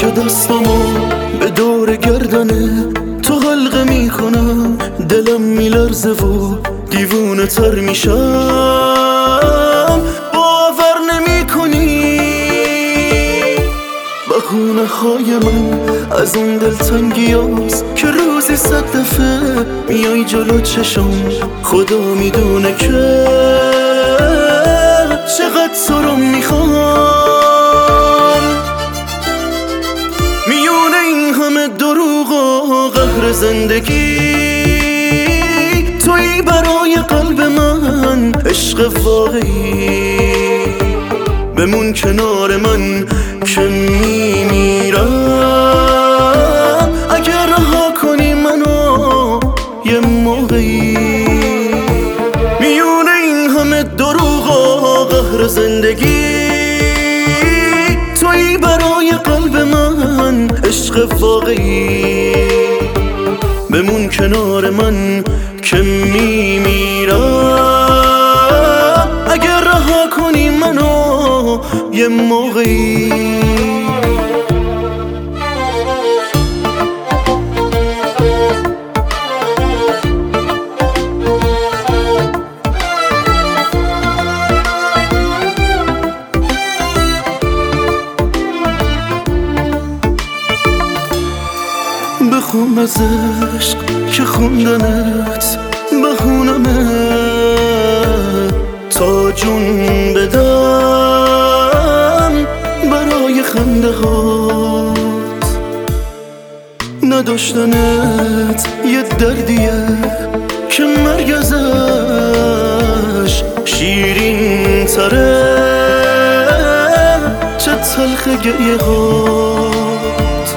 که دستمو به دور گردنه تو حلقه میکنم، دلم میلرزه و دیوونه تر میشم. باور نمی کنی بهونه های من از اون دلتنگی هاست که روزی 100 دفعه میای جلو چشم. خدا میدونه که چقدر تو رو میخوام. میونه این همه دروغ و قهر زندگی، تویی برای قلب من عشق واقعی. بمون کنار من که میمیرم، اگر رها کنی منو یه موقعی. میونه این همه دروغ و قهر زندگی، تویی برای قلب من عشق واقعی. بمون کنار من که میمیرم، اگر رها کنی منو یه موقعی. بخون از عشق که خوندنت بخونمه تا جون بدم برای خنده هات. نداشتنت یه دردیه که مرگ ازش شیرین تره، چه تلخ گریه هات.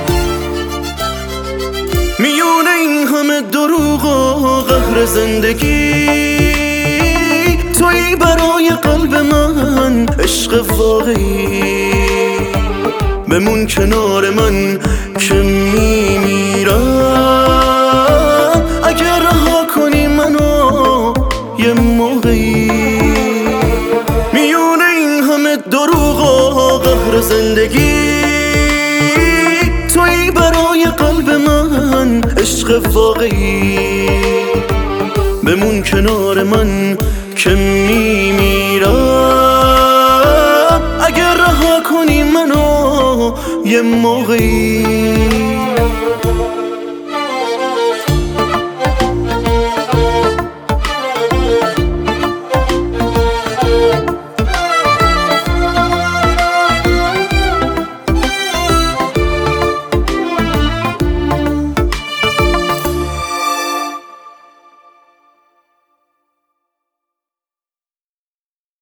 میونه این همه دروغ و قهر زندگی، تویی برای قلب من عشق واقعی. بمون کنار من که میمیرم، اگر رها کنی منو یه موقعی. میونه این همه دروغ و قهر زندگی، تویی برای قلب من عشق واقعی. بمون کنار من که میمیرم، اگر رها کنی منو یه موقعی.